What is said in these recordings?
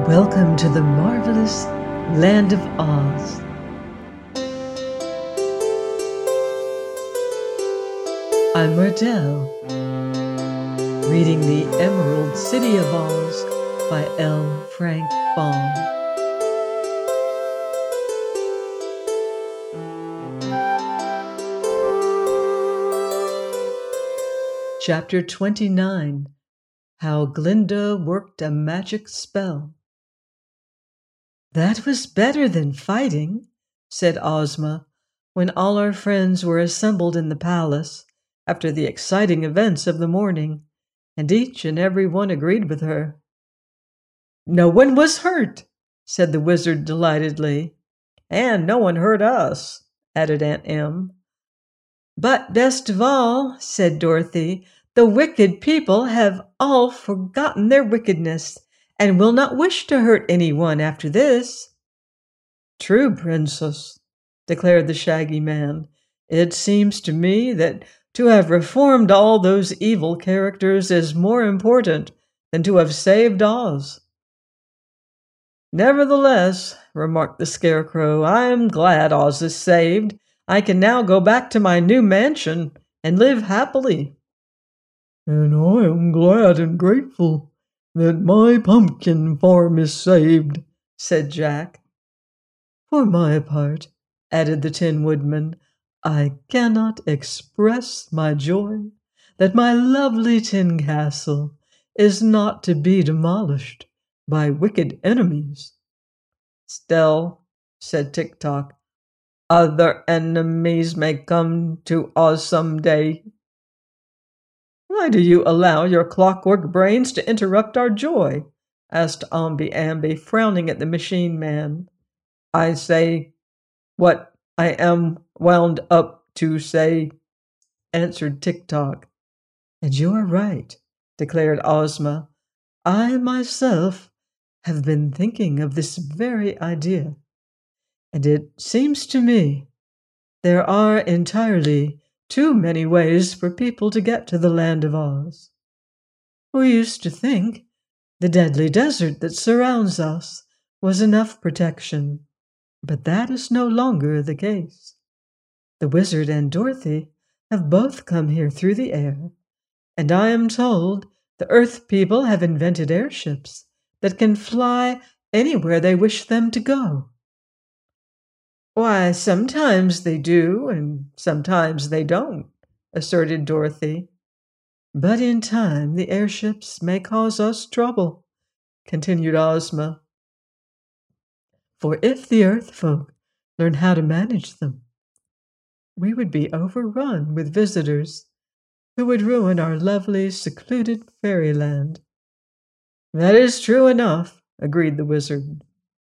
Welcome to the marvelous Land of Oz. I'm Myrtle, reading The Emerald City of Oz by L. Frank Baum. Chapter 29, How Glinda Worked a Magic Spell. "That was better than fighting," said Ozma, when all our friends were assembled in the palace after the exciting events of the morning, and each and every one agreed with her. "No one was hurt," said the wizard delightedly. "And no one hurt us," added Aunt Em. "But best of all," said Dorothy, "the wicked people have all forgotten their wickedness and will not wish to hurt anyone after this." "True, Princess," declared the Shaggy Man. "It seems to me that to have reformed all those evil characters is more important than to have saved Oz." "Nevertheless," remarked the Scarecrow, "I am glad Oz is saved. I can now go back to my new mansion and live happily." "And I am glad and grateful that my pumpkin farm is saved," said Jack. "For my part," added the Tin Woodman, "I cannot express my joy that my lovely tin castle is not to be demolished by wicked enemies." "Still," said Tik-Tok, "other enemies may come to Oz some day." "Why do you allow your clockwork brains to interrupt our joy?" asked Omby Amby, frowning at the machine man. "I say what I am wound up to say," answered Tik-Tok. "And you are right," declared Ozma. "I myself have been thinking of this very idea, and it seems to me there are entirely too many ways for people to get to the Land of Oz. We used to think the deadly desert that surrounds us was enough protection, but that is no longer the case. The wizard and Dorothy have both come here through the air, and I am told the Earth people have invented airships that can fly anywhere they wish them to go." "Why, sometimes they do, and sometimes they don't," asserted Dorothy. "But in time, the airships may cause us trouble," continued Ozma. "For if the Earth folk learn how to manage them, we would be overrun with visitors who would ruin our lovely, secluded fairyland." "That is true enough," agreed the wizard.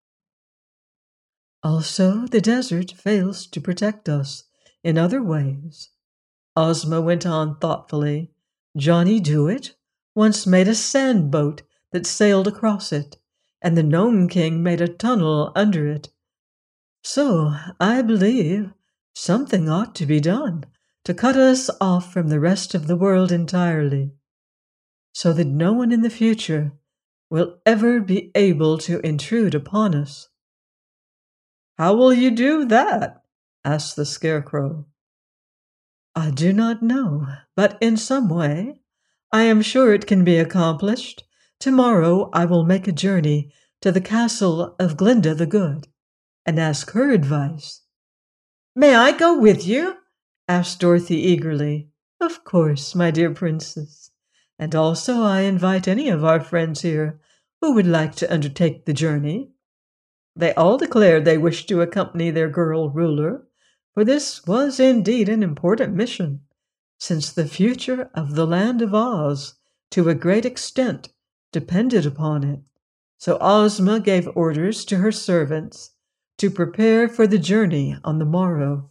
"Also, the desert fails to protect us in other ways," Ozma went on thoughtfully. "Johnny Dooit once made a sand boat that sailed across it, and the Gnome King made a tunnel under it. So I believe something ought to be done to cut us off from the rest of the world entirely, so that no one in the future will ever be able to intrude upon us." "How will you do that?" asked the Scarecrow. "I do not know, but in some way. I am sure it can be accomplished. Tomorrow I will make a journey to the castle of Glinda the Good and ask her advice." "May I go with you?" asked Dorothy eagerly. "Of course, my dear princess. And also I invite any of our friends here who would like to undertake the journey." They all declared they wished to accompany their girl ruler, for this was indeed an important mission, since the future of the Land of Oz, to a great extent, depended upon it. So Ozma gave orders to her servants to prepare for the journey on the morrow.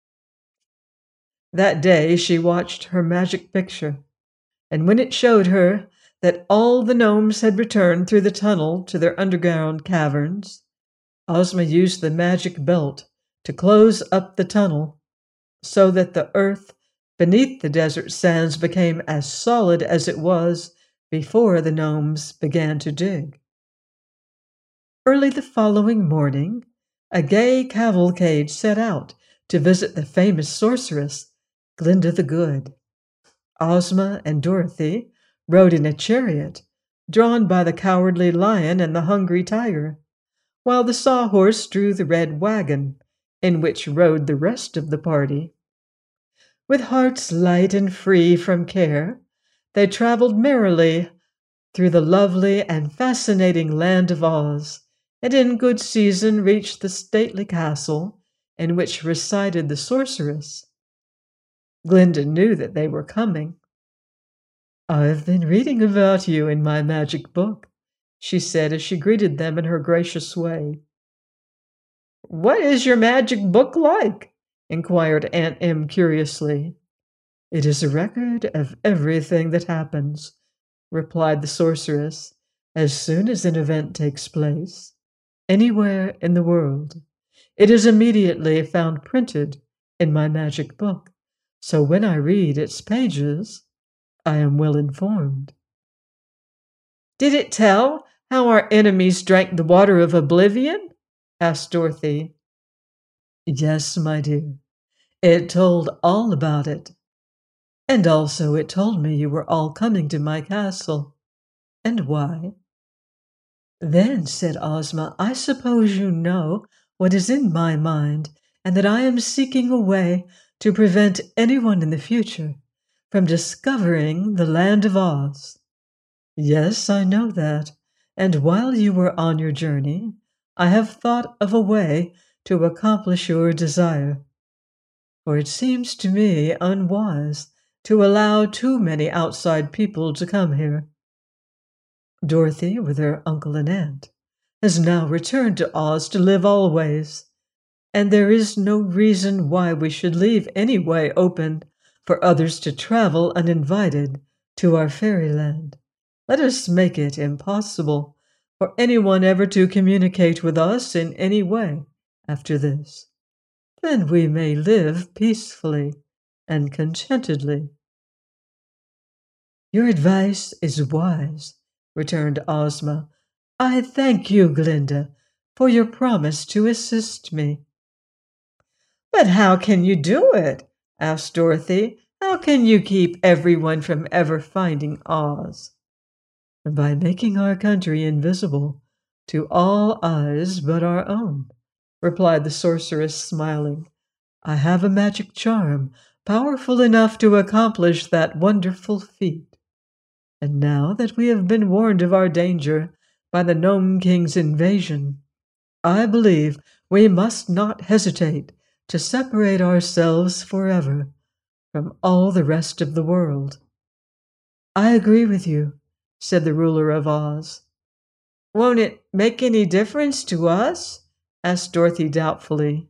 That day she watched her magic picture, and when it showed her that all the gnomes had returned through the tunnel to their underground caverns, Ozma used the magic belt to close up the tunnel so that the earth beneath the desert sands became as solid as it was before the gnomes began to dig. Early the following morning, a gay cavalcade set out to visit the famous sorceress, Glinda the Good. Ozma and Dorothy rode in a chariot, drawn by the Cowardly Lion and the Hungry Tiger, while the Sawhorse drew the red wagon, in which rode the rest of the party. With hearts light and free from care, they traveled merrily through the lovely and fascinating land of Oz, and in good season reached the stately castle in which resided the sorceress. Glinda knew that they were coming. "I've been reading about you in my magic book," she said as she greeted them in her gracious way. "What is your magic book like?" inquired Aunt Em curiously. "It is a record of everything that happens," replied the sorceress, "as soon as an event takes place, anywhere in the world. It is immediately found printed in my magic book, so when I read its pages, I am well informed." "Did it tell how our enemies drank the water of oblivion?" asked Dorothy. "Yes, my dear. It told all about it. And also it told me you were all coming to my castle. And why?" "Then," said Ozma, "I suppose you know what is in my mind, and that I am seeking a way to prevent anyone in the future from discovering the land of Oz." "Yes, I know that, and while you were on your journey, I have thought of a way to accomplish your desire. For it seems to me unwise to allow too many outside people to come here. Dorothy, with her uncle and aunt, has now returned to Oz to live always, and there is no reason why we should leave any way open for others to travel uninvited to our fairyland. Let us make it impossible for anyone ever to communicate with us in any way after this. Then we may live peacefully and contentedly." "Your advice is wise," returned Ozma. "I thank you, Glinda, for your promise to assist me." "But how can you do it?" asked Dorothy. "How can you keep everyone from ever finding Oz?" "By making our country invisible to all eyes but our own," replied the sorceress, smiling. "I have a magic charm powerful enough to accomplish that wonderful feat. And now that we have been warned of our danger by the Gnome King's invasion, I believe we must not hesitate to separate ourselves forever from all the rest of the world." "I agree with you," said the ruler of Oz. "Won't it make any difference to us?" asked Dorothy doubtfully.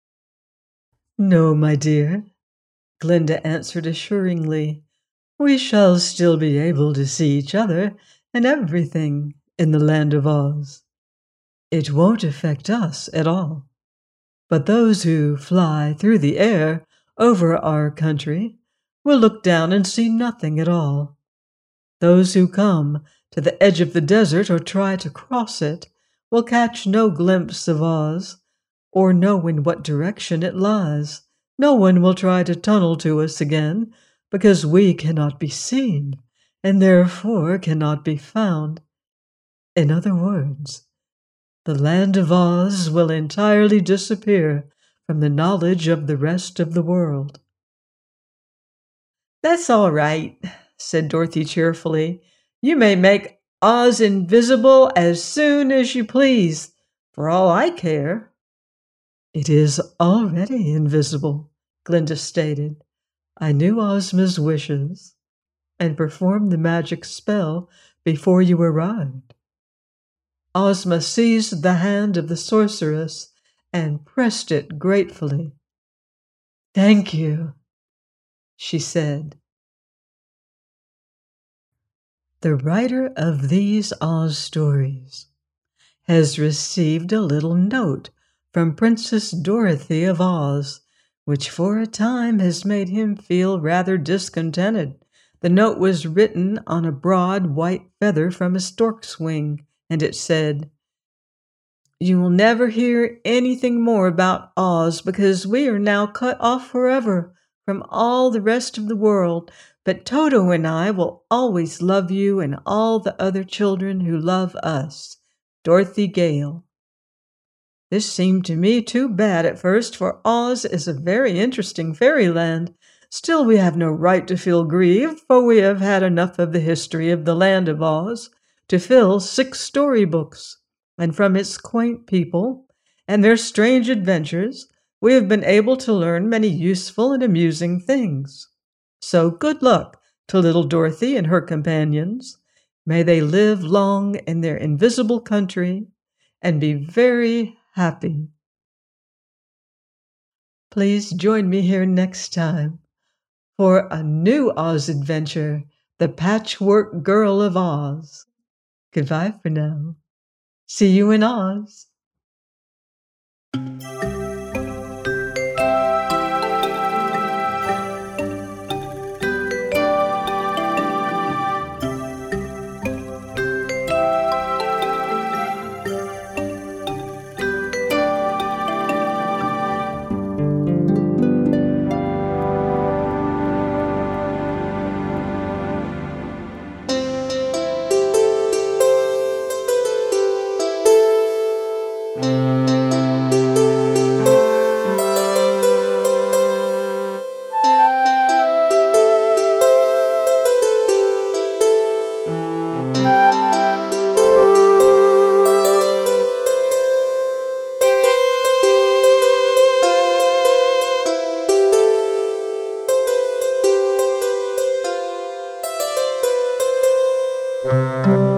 "No, my dear," Glinda answered assuringly. "We shall still be able to see each other and everything in the land of Oz. It won't affect us at all. But those who fly through the air over our country will look down and see nothing at all. Those who come to the edge of the desert or try to cross it will catch no glimpse of Oz or know in what direction it lies. No one will try to tunnel to us again because we cannot be seen and therefore cannot be found. In other words, the land of Oz will entirely disappear from the knowledge of the rest of the world." "That's all right," said Dorothy cheerfully. "You may make Oz invisible as soon as you please, for all I care." "It is already invisible," Glinda stated. "I knew Ozma's wishes and performed the magic spell before you arrived." Ozma seized the hand of the sorceress and pressed it gratefully. "Thank you," she said. The writer of these Oz stories has received a little note from Princess Dorothy of Oz, which for a time has made him feel rather discontented. The note was written on a broad white feather from a stork's wing, and it said, You will never hear anything more about Oz because we are now cut off forever from all the rest of the world. But Toto and I will always love you and all the other children who love us. Dorothy Gale. This seemed to me too bad at first, for Oz is a very interesting fairyland. Still, we have no right to feel grieved, for we have had enough of the history of the land of Oz to fill 6 storybooks. And from its quaint people and their strange adventures, we have been able to learn many useful and amusing things. So good luck to little Dorothy and her companions. May they live long in their invisible country and be very happy. Please join me here next time for a new Oz adventure, The Patchwork Girl of Oz. Goodbye for now. See you in Oz. Música